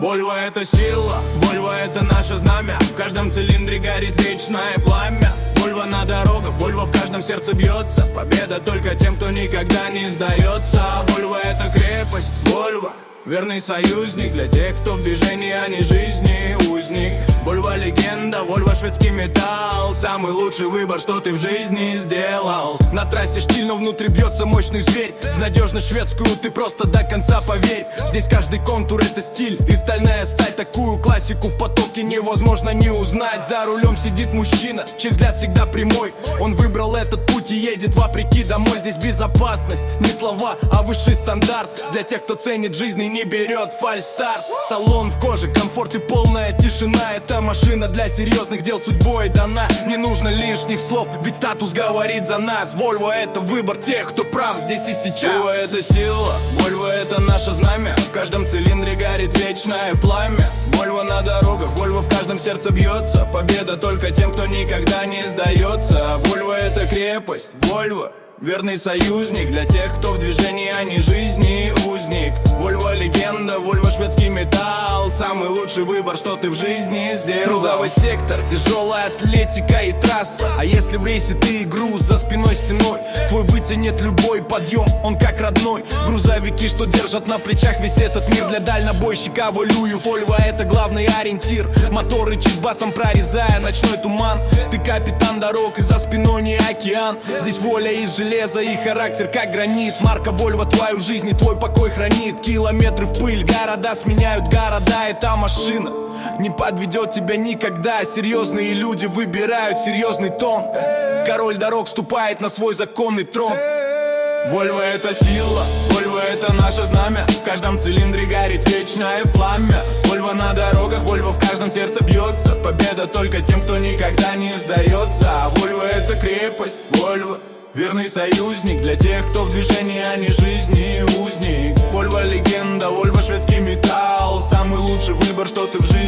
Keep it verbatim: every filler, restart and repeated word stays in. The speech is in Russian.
Вольво — это сила, Вольво — это наше знамя. В каждом цилиндре горит вечное пламя. Вольво на дорогах, Вольво в каждом сердце бьется. Победа только тем, кто никогда не сдается. Вольво — это крепость, Вольво — верный союзник для тех, кто в движении, а не жизни узник. Вольво — легенда, Вольво — шведский металл. Самый лучший выбор, что ты в жизни сделал. На трассе штиль, но внутри бьется мощный зверь. В надежность шведскую ты просто до конца поверь. Здесь каждый контур — это стиль и стальная сталь. Такую классику в потоке невозможно не узнать. За рулем сидит мужчина, чей взгляд всегда прямой. Он выбрал этот путь и едет вопреки домой. Здесь безопасность, не слова, а высший стандарт. Для тех, кто ценит жизнь и не берет фальстарт. Салон в коже, комфорт и полная тишина. Это машина для серьезных дел, судьбой дана. Не нужно лишних слов, ведь статус говорит за нас. Вольво — это выбор тех, кто прав здесь и сейчас. Вольво — это сила, Вольво — это наше знамя. В каждом цилиндре горит вечное пламя. Вольво на дорогах, Вольво в каждом сердце бьется. Победа только тем, кто никогда не сдается. Вольво — это крепость, Вольво — верный союзник для тех, кто в движении, а не жизни узник. Вольво — легенда, Вольво — шведский металл. Самый лучший выбор, что ты в жизни сделал. Грузовой сектор, тяжелая атлетика и трасса. А если в рейсе ты и груз за спиной стеной, твой вытянет любой подъем, он как родной. Грузовики, что держат на плечах весь этот мир. Для дальнобойщика волюю, Вольво — это главный ориентир. Мотор рычит басом, прорезая ночной туман. Ты капитан дорог, и за спиной не океан. Здесь воля из железа и характер как гранит. Марка Вольво твою жизнь и твой покой хранит. Километры в пыль, города сменяют города. Эта машина не подведет тебя никогда. Серьезные люди выбирают серьезный тон. Король дорог ступает на свой законный трон. Вольво — это сила, Вольво — это наше знамя. В каждом цилиндре горит вечное пламя. Вольво на дорогах, Вольво в каждом сердце бьется. Победа только тем, кто никогда не сдается. А Вольво — это крепость, Вольво — верный союзник для тех, кто в движении, а не жизни узник. Вольво — легенда, Вольво — шведский металл. Самый лучший выбор, что ты в жизни